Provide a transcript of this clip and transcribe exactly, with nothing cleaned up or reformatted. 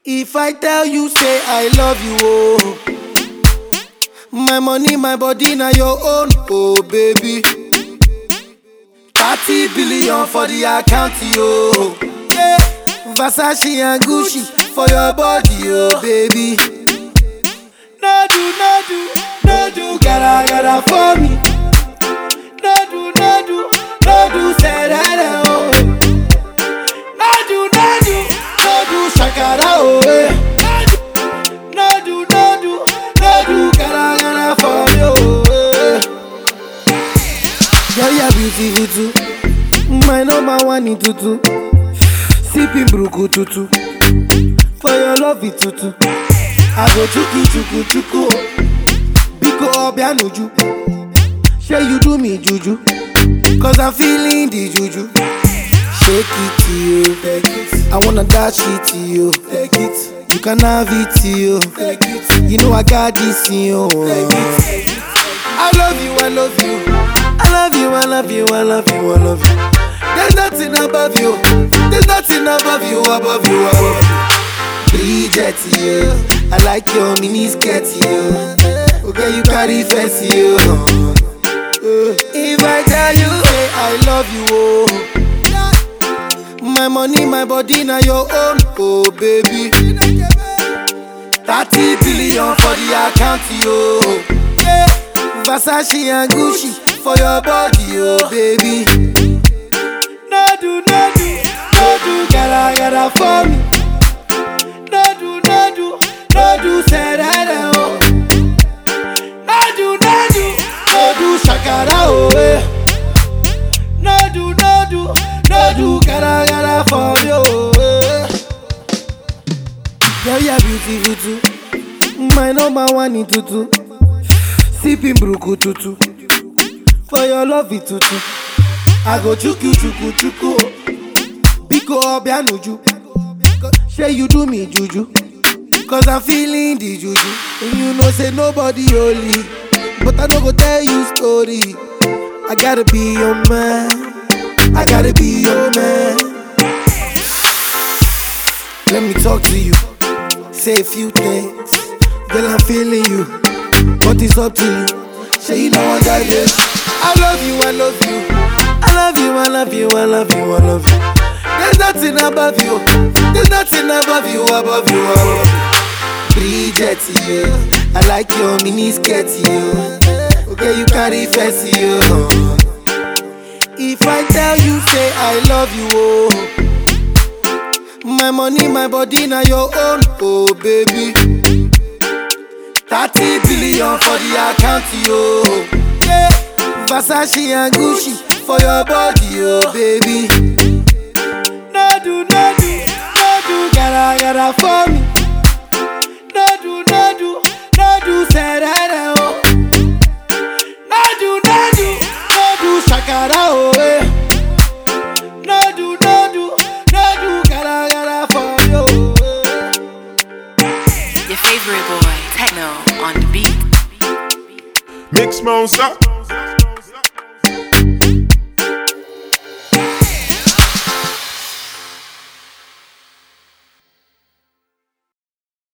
If I tell you, say I love you, oh. My money, my body, now your own, oh baby. thirty billion for the account, yo. Yeah. Versace and Gucci for your body, oh baby. No do, no do, no do, gotta, gotta for me. No do, no do, no do, say that, oh. No do, no do, no do, shakara, oh. No do, no do, no do, gotta, gotta for me, oh. Girl, you're beautiful too. My number one in tutu. Sipping bruku tutu. For your love it tutu. I go chuku chuku chuku. Biko obianuju. Say you do me juju. Cause I'm feeling the juju. Shake it to you. Take it. I wanna dash it to you. Take it. You can have it to you. Take it. You know I got this in you. Take it. I love you, I love you. I love you, I love you, I love you, I love you. There's nothing above you. There's nothing above you, above you, above you. Bridget, you. I like your mini skirt, you. Okay, you carry fancy, you. If I tell you, hey, I love you, oh. My money, my body, now your own, oh baby. thirty billion for the account, yo. Yeah. Versace and Gucci for your body, oh baby. No do, no do, no do, gotta, gotta for me. No do, no do, no do, say that, oh. No do, no do, no do, shakara, oh. No do, no do, no do, gotta, gotta for me, oh. Girl, you're beautiful too. My number one in tutu. Sipping bruku tutu. For your love it tutu. I go chuku chuku chuku. Biko obianuju. Say you do me juju. Cause I'm feeling the juju. And you know say nobody holy. But I don't go tell you story. I gotta be your man. I gotta be your man. Let me talk to you. Say a few things. Girl, I'm feeling you. What is up to you? Say you know I got this. I love you, I love you. I love you, I love you, I love you, I love you. There's nothing above you. There's nothing above you, above you, above you. Bridget, you. I like your mini skirt, you. Okay, you carry fancy, you. If I tell you, say I love you, oh. My money, my body, now your own, oh baby. thirty billion for the account, yo. Yeah. Versace and Gucci for your body, oh baby. No do, no do, no do, gotta, gotta for me. No do, no do, no do, say that, oh. No do, no do, no do, shakara, oh. No do, no do, no do, gotta, gotta for me, oh. Your favorite boy, Techno on the beat. Mix Monster.